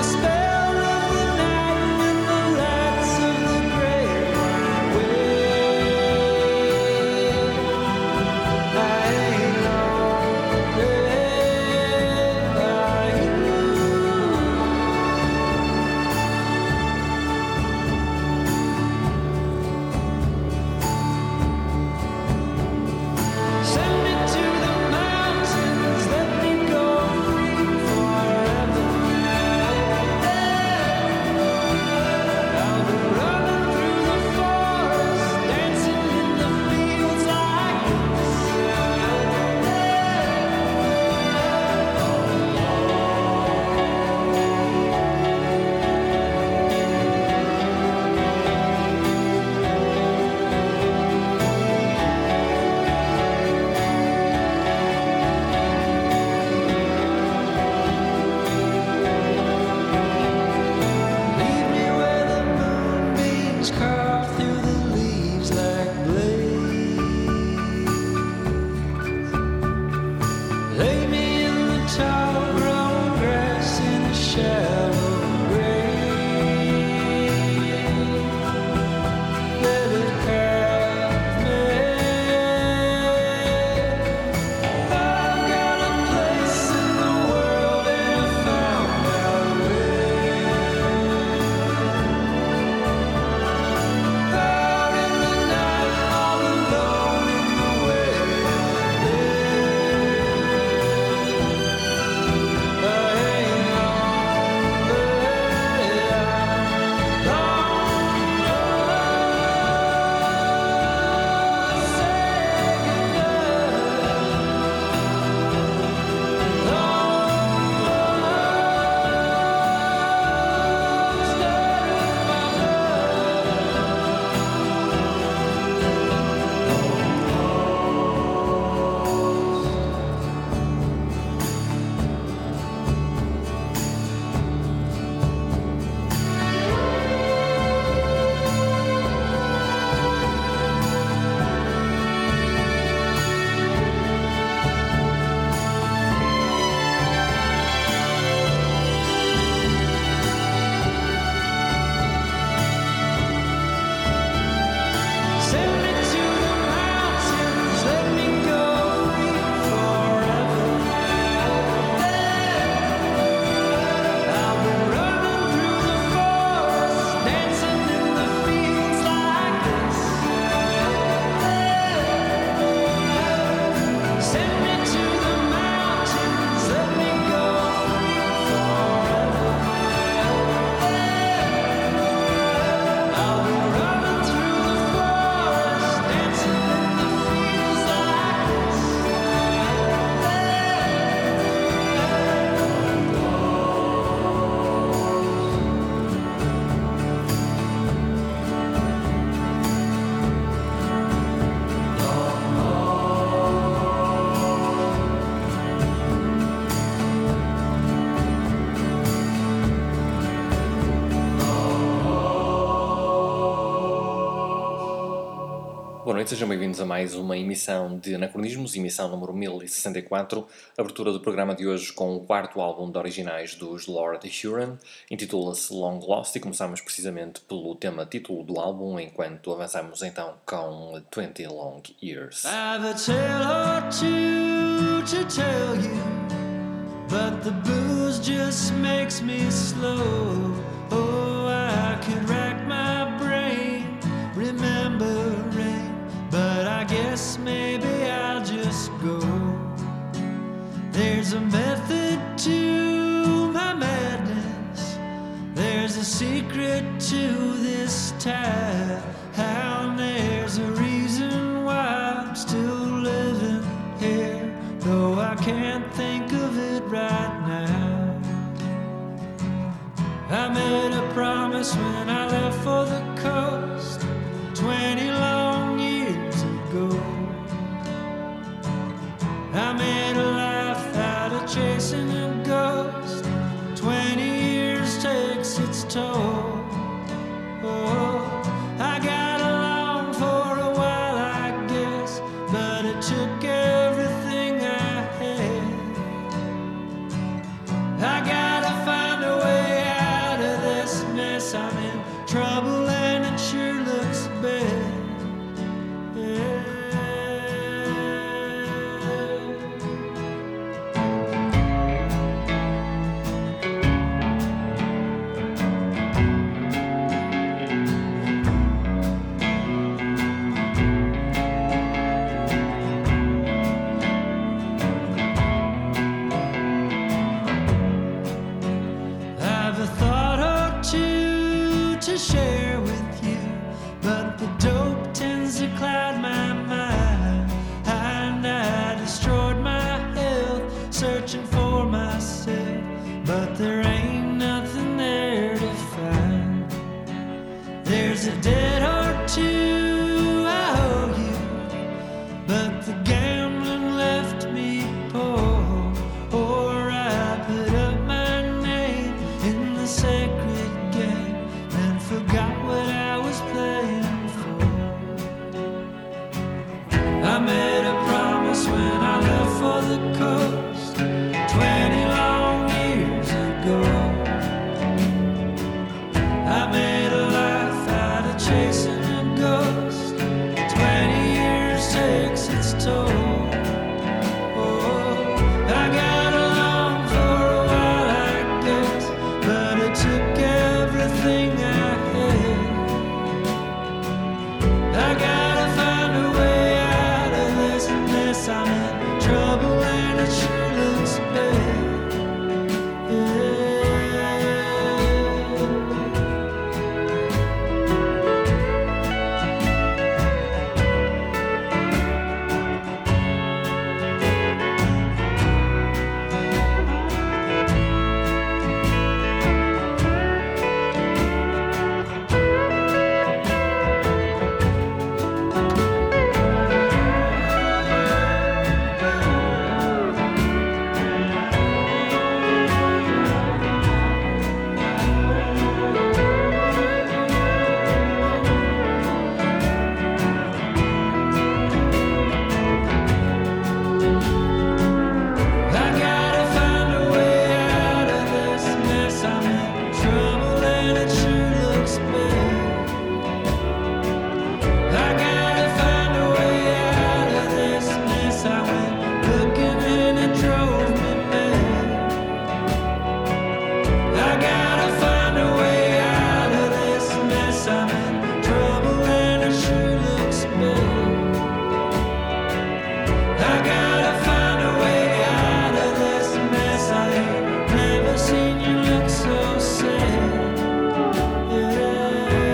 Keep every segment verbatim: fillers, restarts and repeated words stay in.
Boa noite, sejam bem-vindos a mais uma emissão de Anacronismos, emissão número mil e sessenta e quatro, abertura do programa de hoje com o quarto álbum de originais dos Lord Huron, intitula-se Long Lost e começamos precisamente pelo tema título do álbum, enquanto avançamos então com twenty Long Years. I have a tale or two to tell you, but the booze just makes me slow. Oh, I could rack my brain remembering, but I guess maybe I'll just go. There's a method to my madness, there's a secret to this town, and there's a reason why I'm still living here, though I can't think of it right now. I made a promise when I left for the coast twenty long years ago. I made a life out of chasing a ghost. Twenty years takes its toll. Oh, I got along for a while, I guess, but it took everything I had. I gotta find a way out. share with you, but the dope tends to cloud my mind. And I destroyed my health, searching for myself, but there ain't nothing there to find. There's a dead heart too, I owe you, but the gambling left me poor. Or I put up my name in the sacred game and forgot what I was playing for. I made a promise when I left for the coast twenty long years ago. I made a life out of chasing a ghost. Twenty years takes its toll. Oh, I got along for a while, I guess, but it took everything I had. I gotta find a way out of this mess. I'm in trouble and it sure looks bad. Yeah. I gotta find a way out of this mess. I'm in trouble and it sure looks bad. I gotta find a way out of this mess. I went looking and it drove me mad. I gotta find a way out of this mess. I'm in trouble and it sure looks bad. I gotta find a way out of this mess. I ain't never seen you look so sad. Yeah.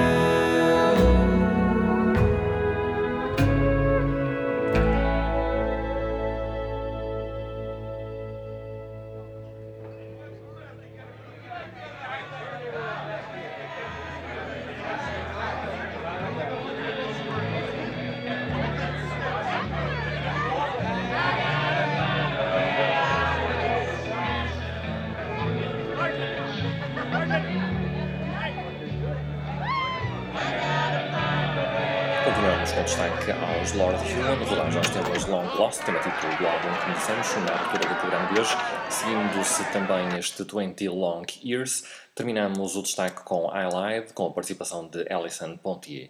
Continuamos com destaque aos Lord Huron, rodados aos temas Long Lost, tema título do álbum que conhecemos na abertura do programa de hoje, seguindo-se também este vinte Long Years. Terminamos o destaque com I Lied, com a participação de Alison Pontier.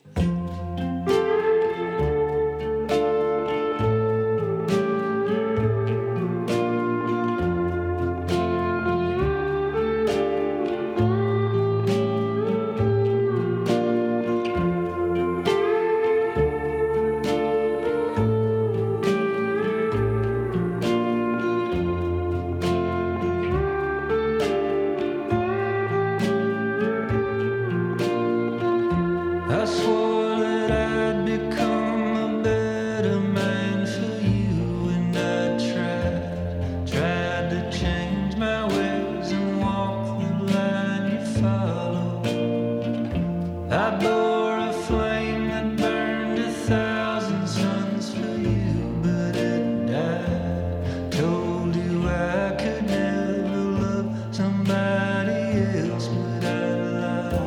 I swore that I'd become a better man for you, and I tried, tried to change my ways and walk the line you follow. I bore a flame that burned a thousand suns for you, but it died. Told you I could never love somebody else, but I lied.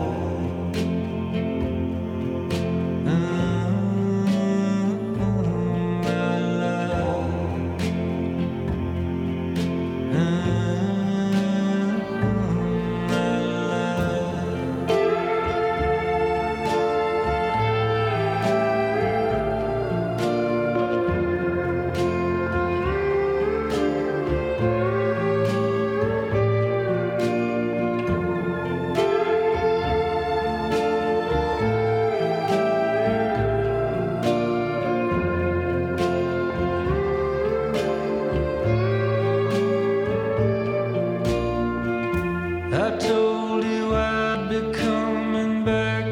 I told you I'd be coming back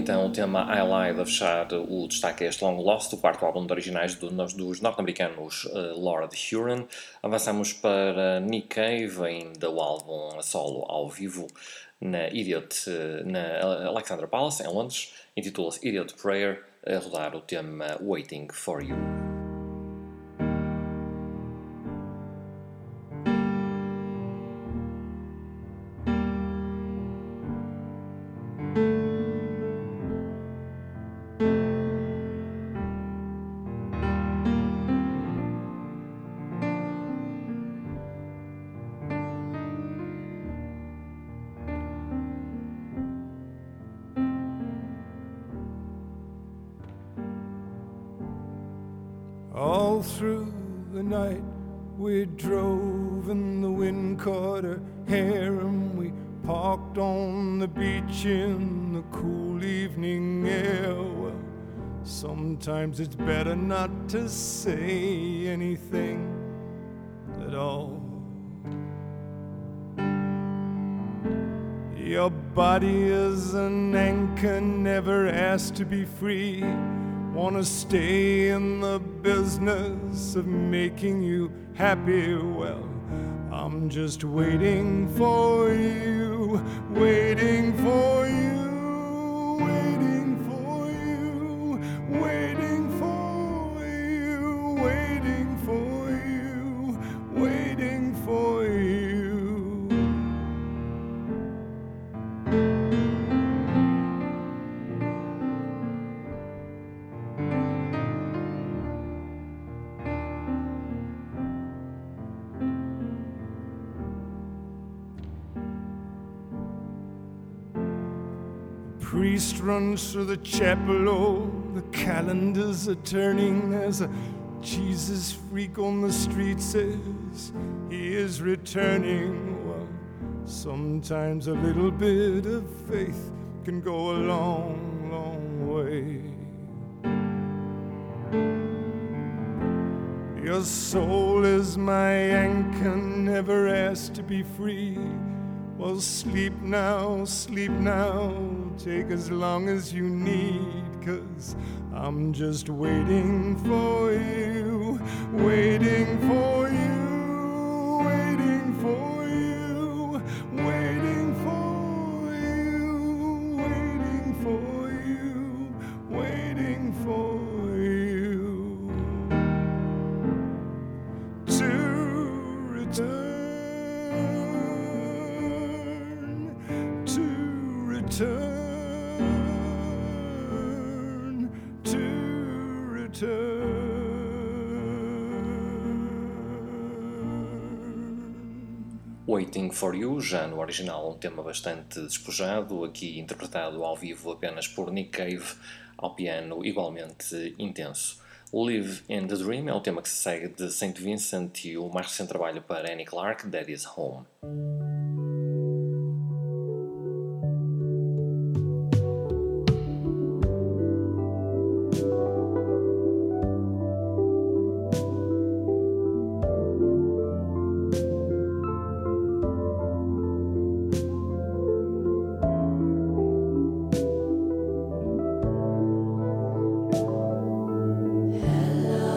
então o tema I Lied a fechar o destaque a este Long Lost, o quarto álbum de originais do, dos norte-americanos uh, Lord Huron. Avançamos para Nick Cave, ainda o álbum a solo ao vivo na Idiot, uh, na Alexandra Palace, em Londres, intitula-se Idiot Prayer, a rodar o tema Waiting for You. All through the night we drove and the wind caught her hair, and we parked on the beach in the cool evening air. Well, sometimes it's better not to say anything at all. Your body is an anchor, never asked to be free. Wanna stay in the business of making you happy? Well, I'm just waiting for you, waiting for you, waiting for you, waiting for you, waiting for you, waiting for you. Priest runs through the chapel, oh, the calendars are turning. There's a Jesus freak on the street, says he is returning. Well, sometimes a little bit of faith can go a long, long way. Your soul is my anchor, never asked to be free. Well, sleep now, sleep now, take as long as you need, 'cause I'm just waiting for you, waiting for you, waiting for you, waiting for you, waiting for you, waiting for you to return. Return, to return. Waiting for You, já no original um tema bastante despojado, aqui interpretado ao vivo apenas por Nick Cave, ao piano igualmente intenso. Live in the Dream é o tema que se segue de Saint Vincent e o mais recente trabalho para Annie Clark, Daddy's Home.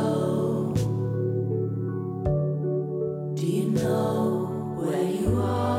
Do you know where you are?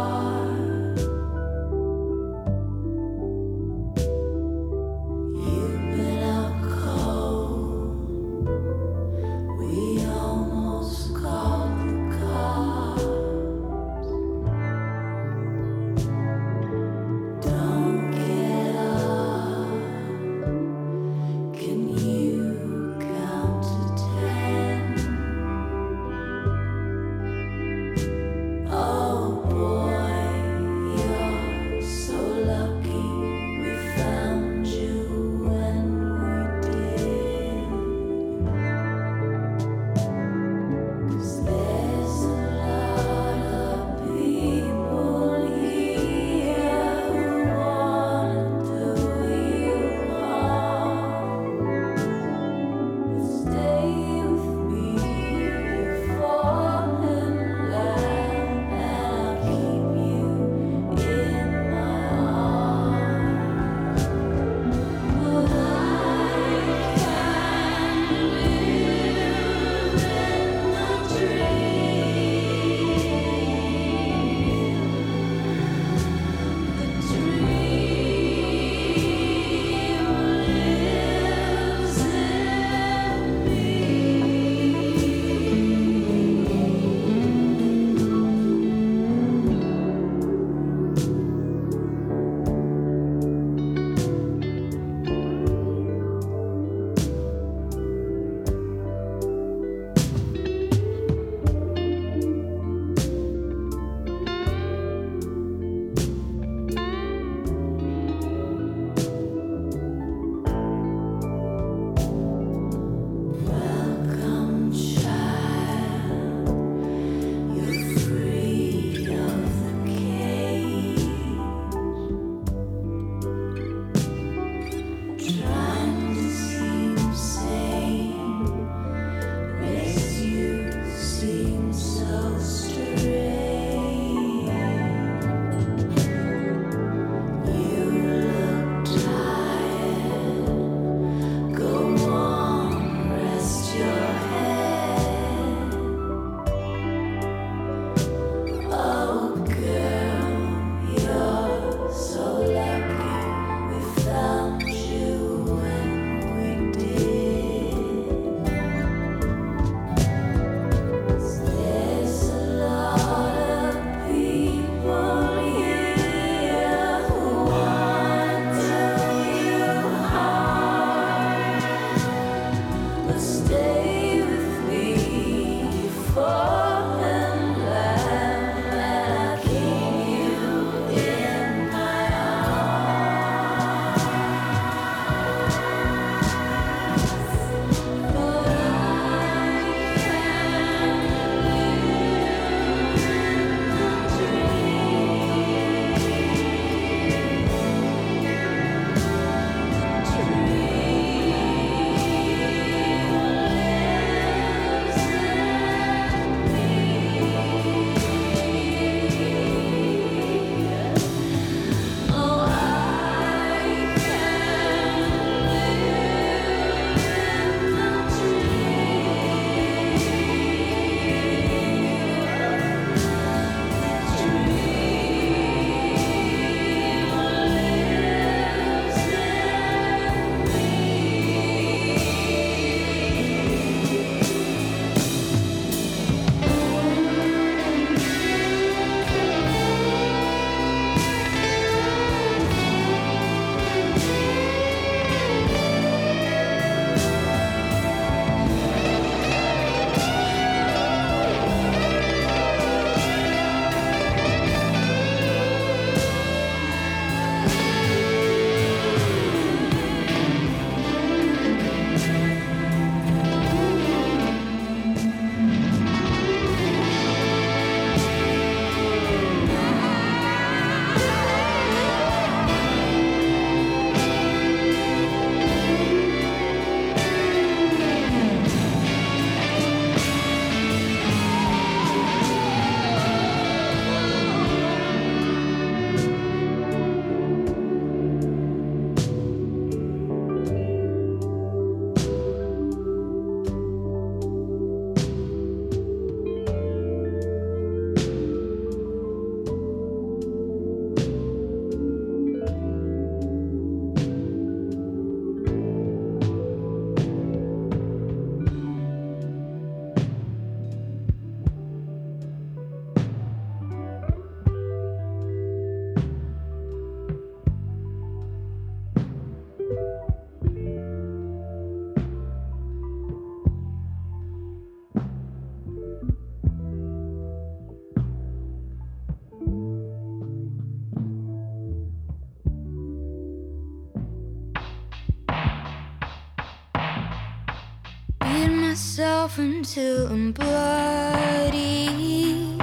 myself until I'm bloody,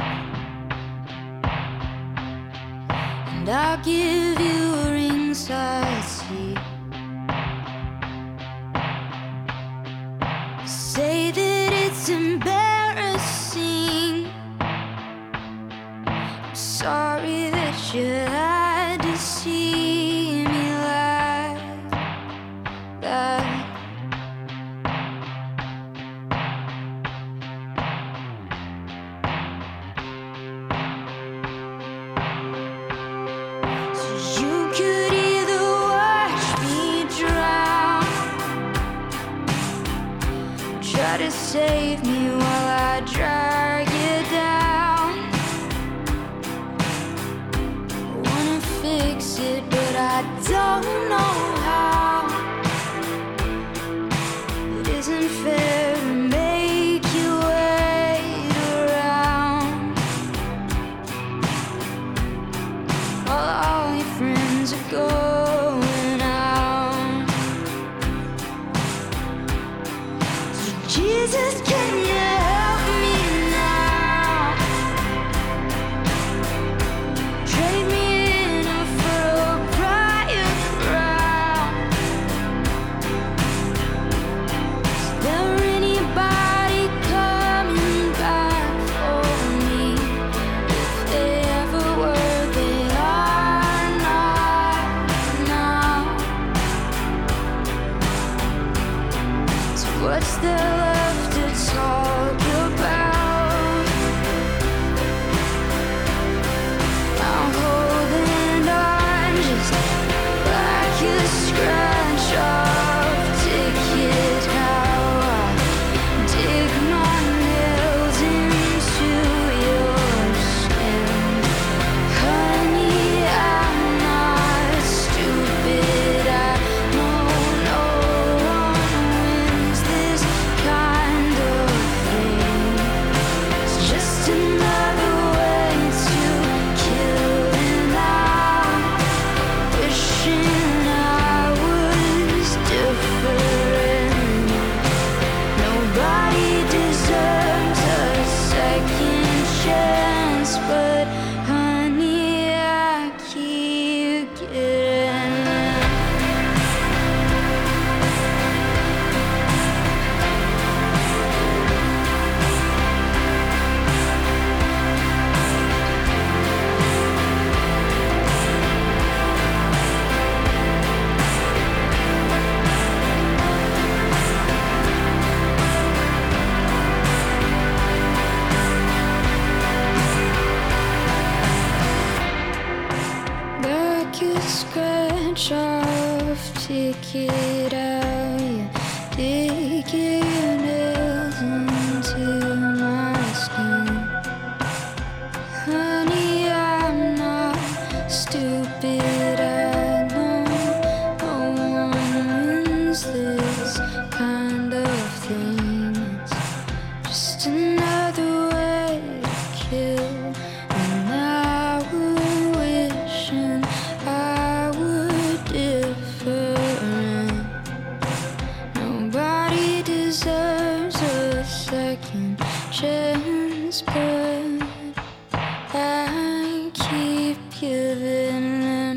and I'll give you a ringside seat. Say that it's embarrassing. I'm sorry that you had to see me like that. So you could either watch me drown, try to save me while I drag you down. I wanna fix it, but I don't know how. It isn't fair to make you wait around while all your friends are going out. So Jesus, can you help me now? Trade me in for a prior crown. Is there anybody coming back for me? If they ever were, they are not now. So what's there left to talk about? I'm holding on just like a scratch off ticket. How I dig my nails into your skin. Honey, I'm not stupid. I know no one wins this kind of thing. It's just another way to kill, and I'm wishing I was different. Nobody deserves a second chance, but honey, I keep getting them. Like a scratch off ticket out, you dig your nails into my skin. Honey, I'm not stupid. I know no one wins this kind of thing. It's just another way to kill, and I would wish and I would different. Nobody deserves a second chance, but I keep giving them.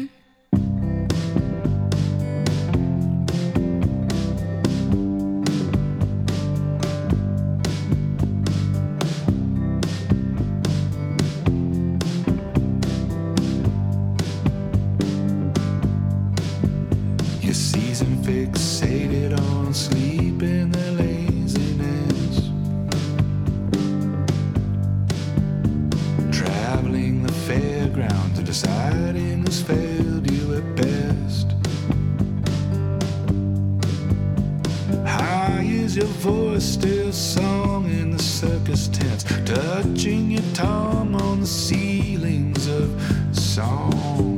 Your season fixated on sleep and their laziness. Traveling the fairground to deciding who's failed you at best. High is your voice still song in the circus tents, touching your tongue on the ceilings of song.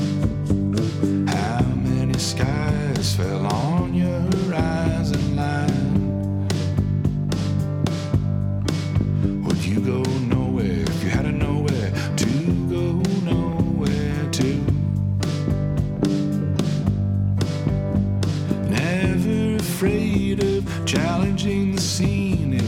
How many skies fell on your horizon line? Would you go nowhere if you had a nowhere to go, nowhere to? Never afraid of challenging the scene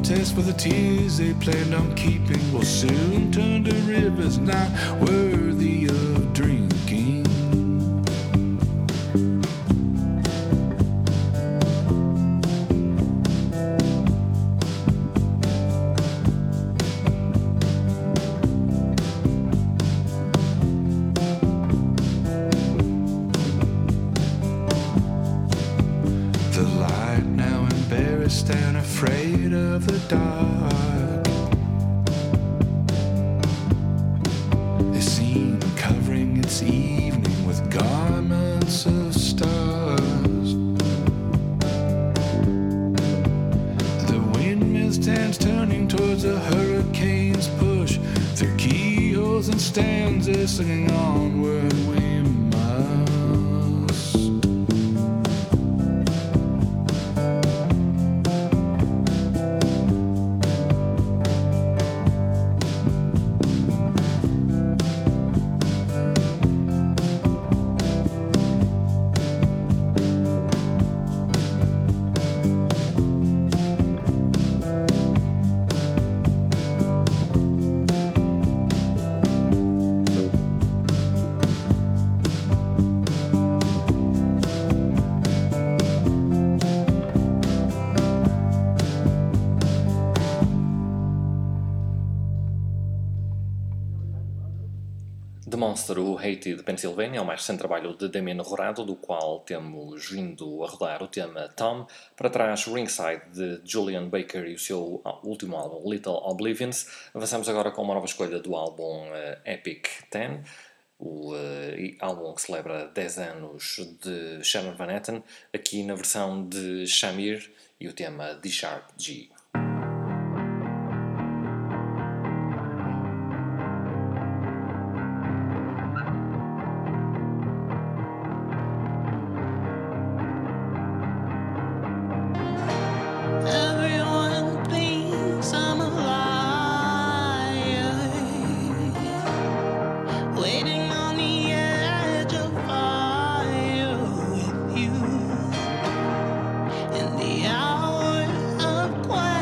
protest for the tears they planned on keeping will soon turn to rivers not worthy of drinking. And afraid of the dark, is seen covering its evening with garments of stars. The windmill stands turning towards the hurricane's push through keyholes and stands there singing onward we must. The Monster, o Hated Pennsylvania é o mais recente trabalho de Damien Rorado, do qual temos vindo a rodar o tema Tom. Para trás, Ringside, de Julian Baker e o seu último álbum, Little Oblivions. Avançamos agora com uma nova escolha do álbum uh, Epic dez, o uh, álbum que celebra dez anos de Sharon Van Etten, aqui na versão de Shamir e o tema D Sharp G. Quiet.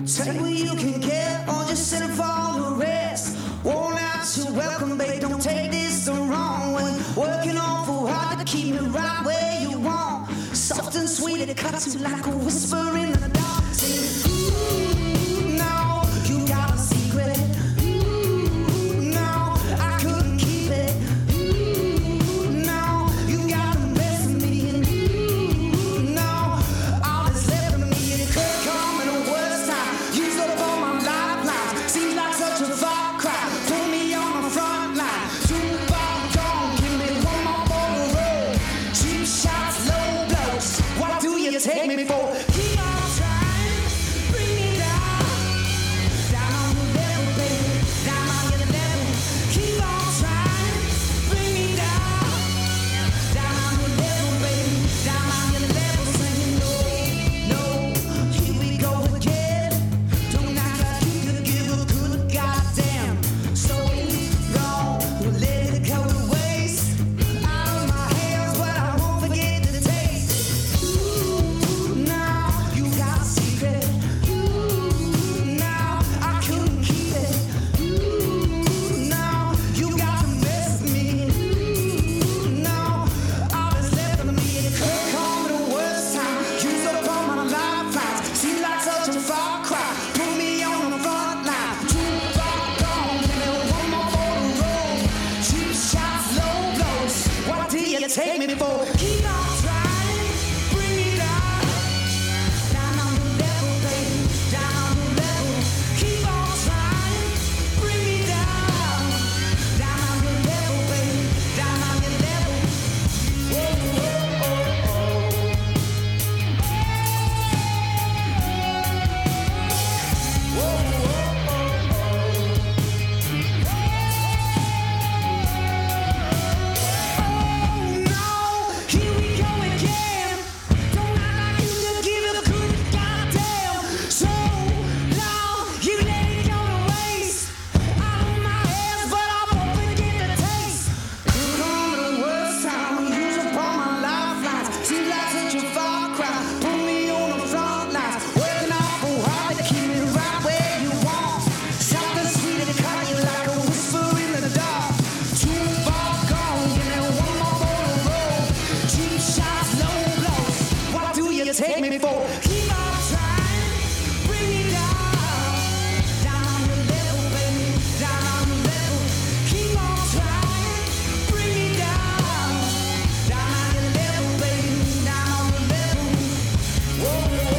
Take what you can get or just settle for the rest. Worn out to welcome, babe, don't take this the wrong way. Working awful hard to keep me right where you want. Soft and sweet, it cuts you like a whisper in the dark. Sing, ooh, no, you got a secret. Ooh, no, I couldn't keep it. Ooh, no, you got the best of me. And ooh, no, all that's left of me. It could come in the worst time. Used up all my lifelines. Seems like such a far cry. Put me on the front line. Too far gone. Give me one more for the road. Cheap shots, low blows. What do you take me for? Keep on trying, bring me down. Down on your level, baby. Down on your level. Keep on trying, bring me down. Down on your level, baby. Down on your level. Saying no, no, here we go again. Don't act like you could give a good goddamn. So long, we'll let it go to waste. Out of my hands, but I won't forget the taste. Ooh, now you got a secret. Ooh, now I couldn't keep it. Ooh, now you got the best of me. Ooh, now all that's left of me. It could come at the worst time. Used up all my lifelines. Seems like such a far cry. Put me on the front line. Too far gone. Give me one more for the road. Cheap shots, low blows. What do you take me for? Keep on trying, bring me down. Down on your level, baby. Down on your level. Keep on trying, bring me down. Down on your level, baby. Down on your level. Whoa, whoa, oh, oh. Whoa, whoa, oh, oh. No, here we go again. Don't act like you could give it a good goddamn. So long, you let it go to waste. Out of my hands, but I won't forget the taste. Could come at the worst time. Use up all my lifelines. Seems like such a far cry. Put me on the front lines. Working awful hard to keep me right where you want. Something sweet to cut you like a whisper in the dark. Too far gone. Give me one more for the road. Cheap shots, low blows. What do you take me for? Keep on trying, bring me down. Down on your level, baby. Down on your level. Keep on trying, bring me down. Down on your level, baby. Down on your level. Whoa, whoa,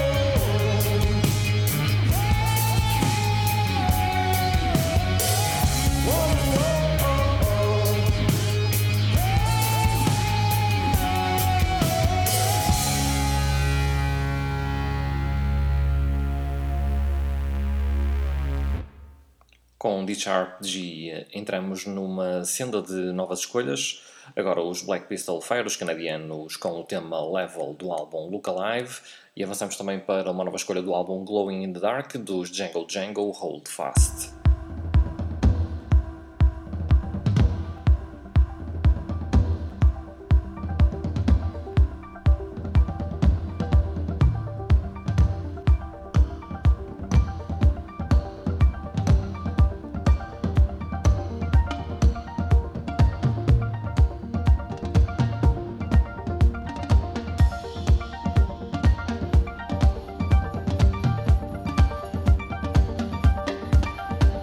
whoa, whoa, oh, oh. Com Discharge G entramos numa senda de novas escolhas. Agora os Black Pistol Fire, os canadianos, com o tema Level do álbum Look Alive. E avançamos também para uma nova escolha do álbum Glowing in the Dark, dos Django Django, Hold Fast. Keep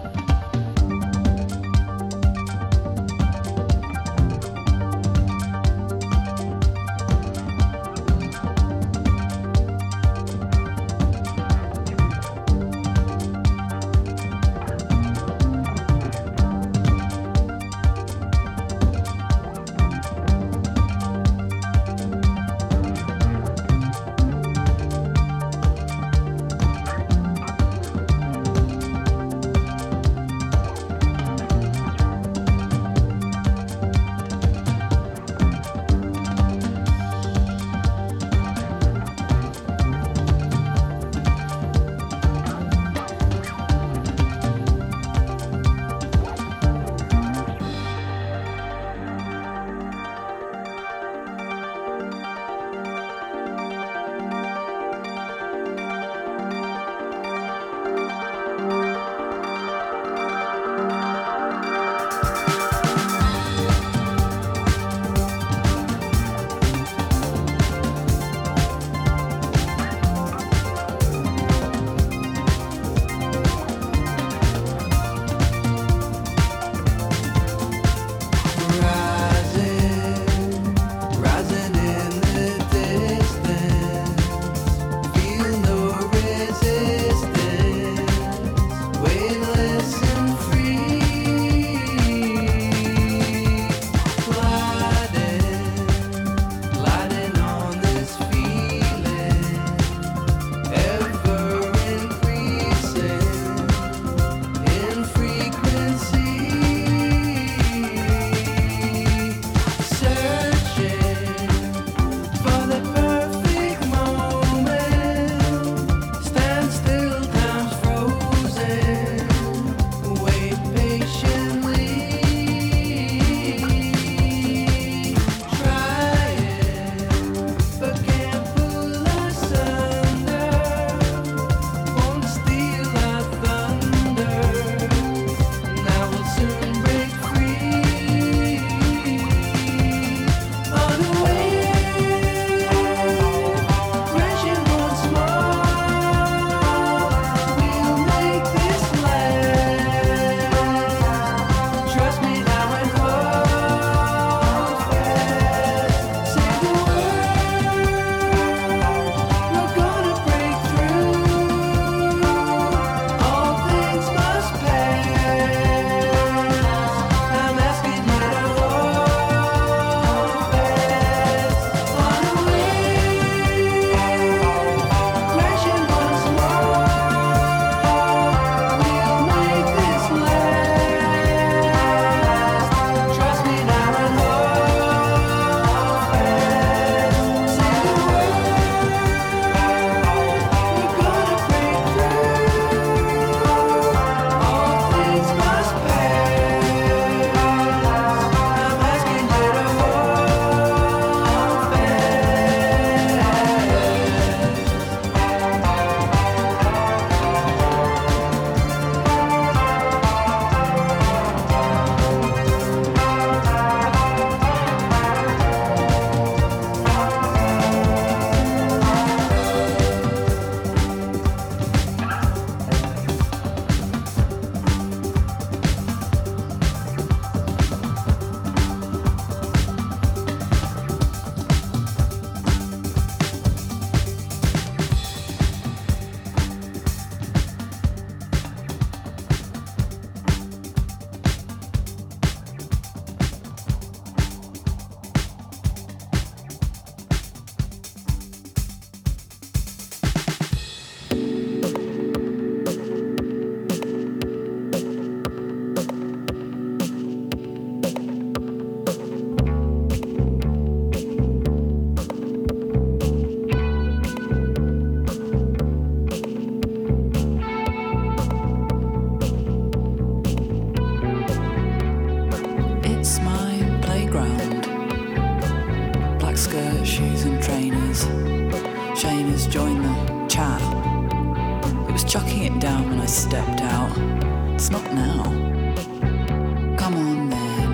t-shirt, shoes and trainers. Shane has joined the chat. It was chucking it down when I stepped out. It's not now. Come on then.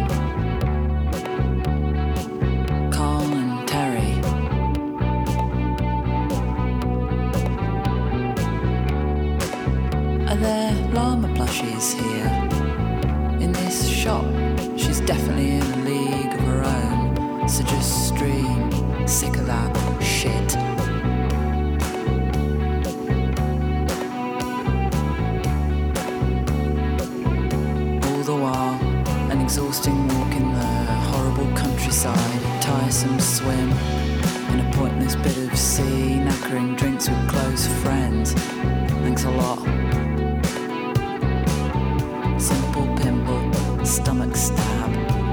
Carl and Terry. Are there llama plushies here? In this shop, she's definitely in a league of her own. So just stream. Sick of that shit. All the while, an exhausting walk in the horrible countryside, a tiresome swim in a pointless bit of sea, knackering drinks with close friends. Thanks a lot. Simple pimple, stomach stab.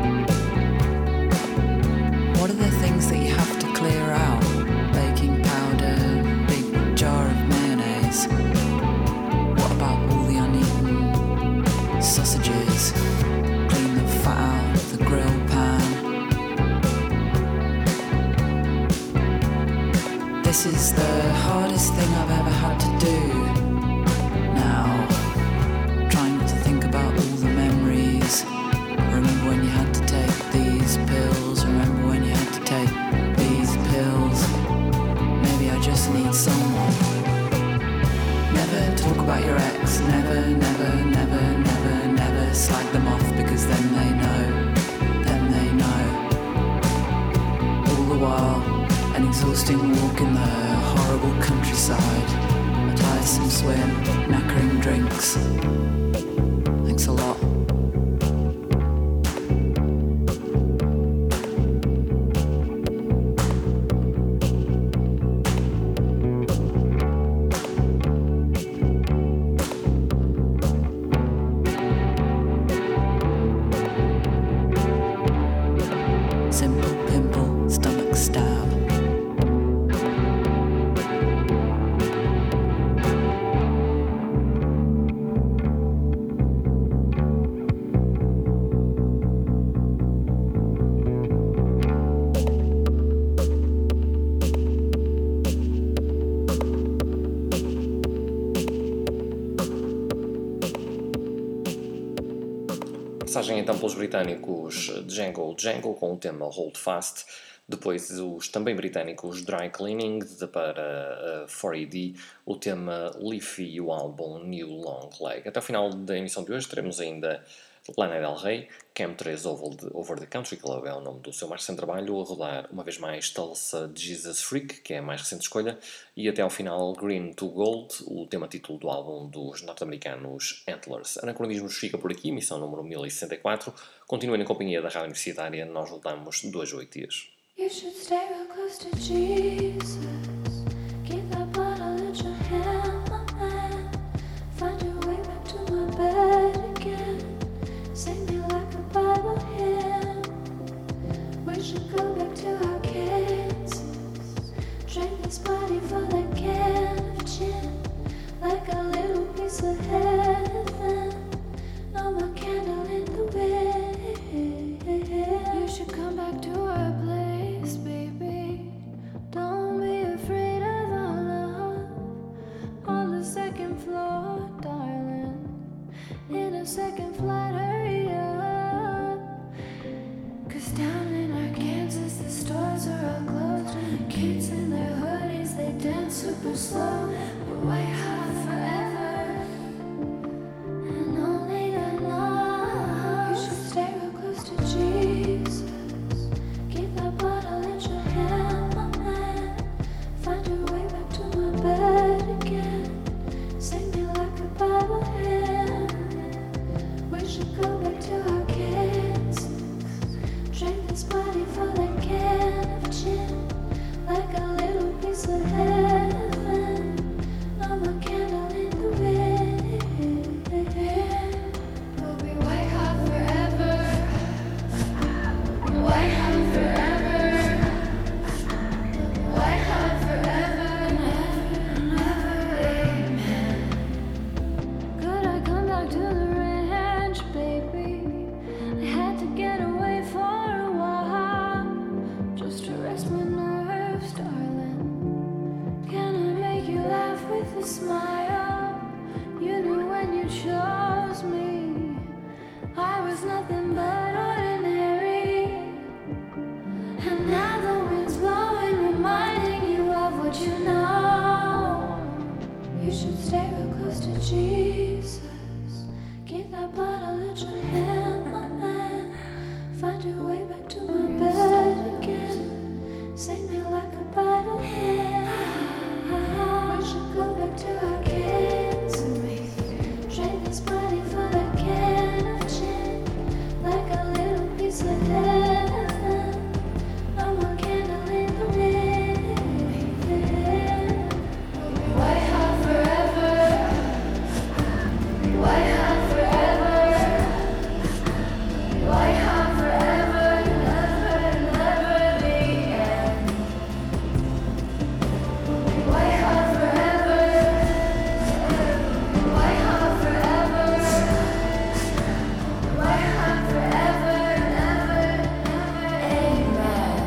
What are the things that you have to clear out? Baking powder, big jar of mayonnaise. What about all the uneaten sausages? Clean the fat out of the grill pan. This is the hardest thing I've ever had to do. Now, trying not to think about all the memories. Remember when you had to take these pills? Remember when you had to take these pills? Maybe I just need someone. Never talk about your ex. Never, never, never, never, never slag them off, because then they know. Then they know. All the while, an exhausting walk in the horrible countryside, a tiresome swim, knackering drinks. Thanks a lot. Simple pimple, stomach stab. Passagem então pelos britânicos Django Django com o tema Hold Fast, depois os também britânicos Dry Cleaning para uh, quatro E D, o tema Leafy e o álbum New Long Leg. Até o final da emissão de hoje teremos ainda Lana Del Rey, Cam três Over the, Over the Country Club é o nome do seu mais recente trabalho, a rodar uma vez mais Tulsa Jesus Freak, que é a mais recente escolha, e até ao final Green to Gold, o tema título do álbum dos norte-americanos Antlers. Anacronismos fica por aqui, emissão número mil e sessenta e quatro. Continuem na companhia da Rádio Universitária, nós voltamos dois a oito dias. You should stay real close to Jesus. Keep that bottle in your hand, my man. Find your way back to my bed again. Sing me like a Bible hymn. We should go back to our Kansas. Drink this body for the can of gin. Like a little piece of heaven. No more candle in the wind. You should come back to our place, baby. Don't be afraid of our love. On the second floor, darling. In a second flight, hurry up. Cause down in Arkansas, the stores are all closed. And the kids in their hoodies, they dance super slow. We're way hot forever. And only the night. You should stay real close to Jesus. Keep that bottle in your hand, my man. Find your way back to my bed again. Sing me like a Bible hymn. We should go back to our Kansas. Drink this body for the can of gin. Like a little piece of heaven. I'm a Sing me like a bottle hand. We should go back to our kids and we trade this body for the can of gin, like a little piece of heaven. I'm a candle in the wind. We'll be white hot forever. Be white hot forever. Be white hot forever. Never, never the end. Be white hot forever. Be white hot forever. Be white hot forever. Never, never, amen.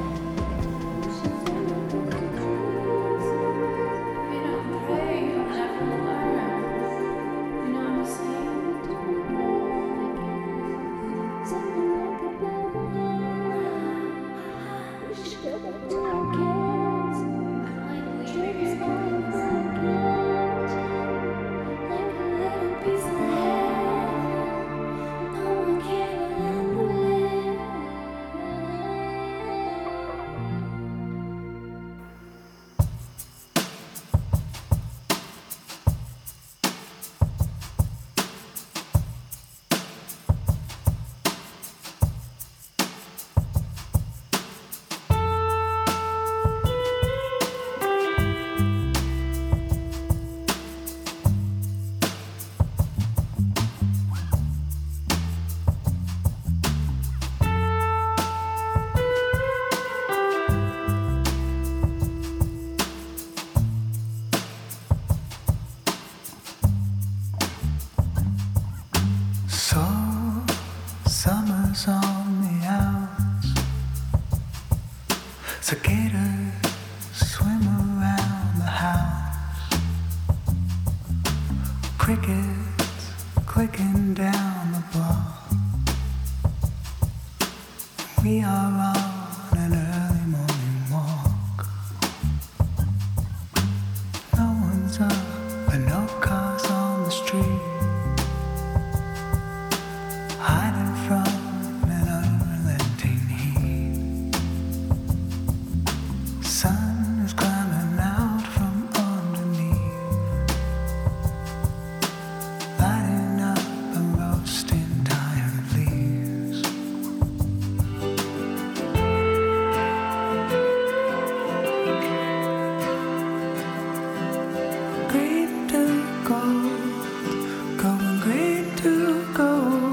We don't pray, you'll never learn. You know what I'm saying? So, summer's on the outs. Cicadas swim around the house. Crickets clicking down the block. We are on an early morning walk. No one's up and no cars on the street. Hiding from an unrelenting heat. Sun is climbing out from underneath, lighting up and roasting tired leaves. Green to gold, going green to gold.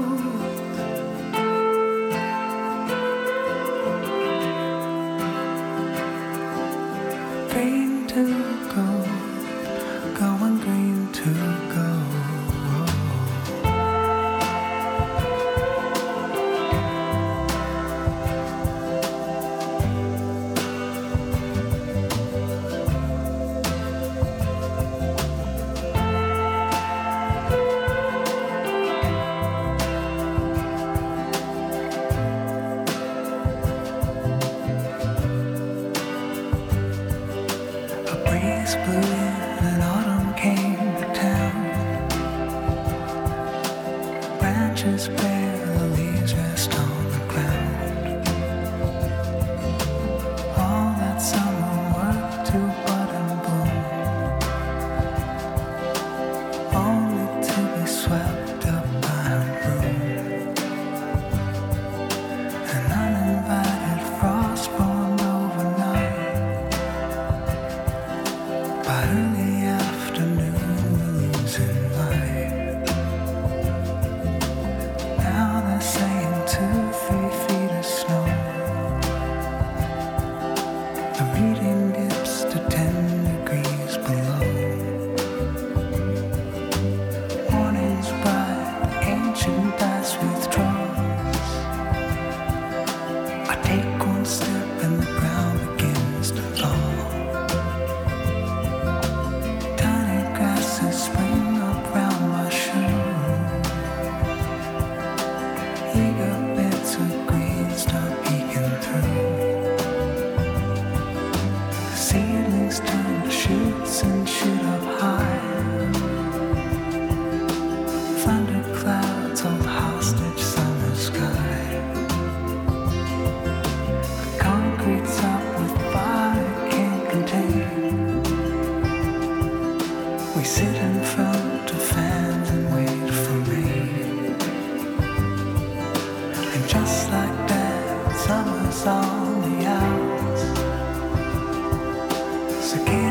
Green to gold, going green to gold. A breeze blew in and autumn came to town. Branches bare, the leaves rest on the ground. All that summer work to bud and bloom, only to be swept up by a broom. An uninvited frost formed overnight. By early afternoon, we're losing light. Now they're saying two, three feet of snow. The reading dips to ten degrees below. Morning's bright, ancient past withdraws. I take one step and the ground begins to thaw. Tiny grasses spring up round my shoe. Eager bits of green start peeking through. close again.